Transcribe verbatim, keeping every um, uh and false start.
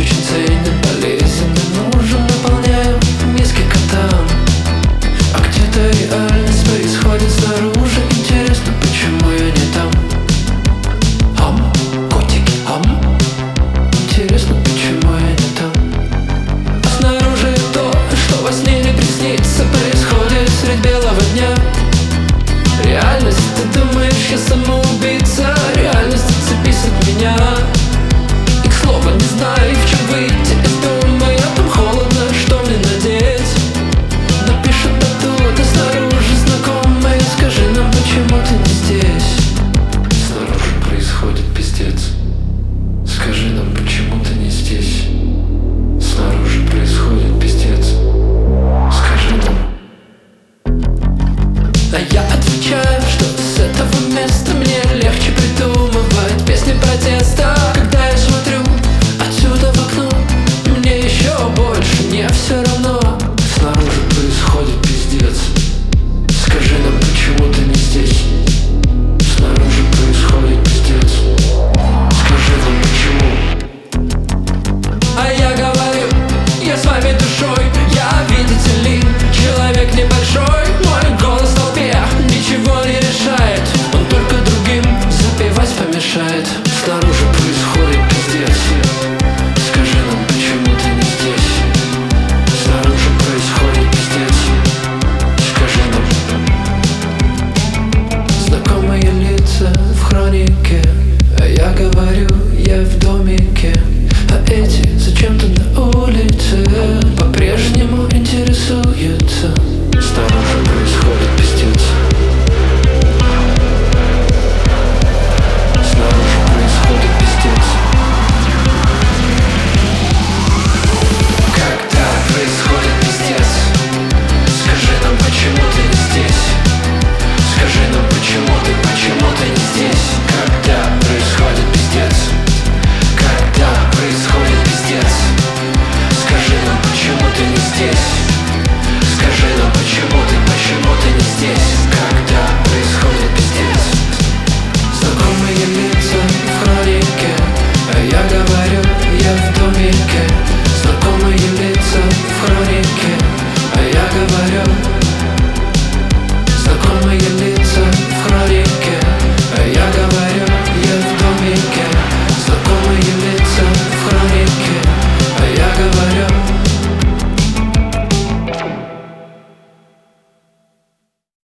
очень ценен, полезен и нужен. Наполняем миски котам, а где-то реальность происходит снаружи. Интересно, почему я не там? Ам, котики, ам. Интересно, почему я не там? А снаружи то, что во сне не приснится, происходит средь белого дня. Реальность, ты думаешь, я самоубийца? Реальность, отцепись от меня. И к слову, не знаю, в чем выйти из дома. Я там холодно, что мне надеть? Напишет оттуда снаружи знакомая. Скажи нам, почему ты не здесь? Снаружи происходит пиздец. Скажи нам, почему ты не здесь? Снаружи происходит пиздец. Скажи нам. А я отвечаю, что с этого места мне легче придумывать песни протеста. Когда я смотрю отсюда в окно, мне еще больше не все равно. Снаружи происходит пиздец. Скажи нам, почему ты не здесь? Снаружи происходит пиздец. Скажи нам, почему. А я говорю, я с вами душой.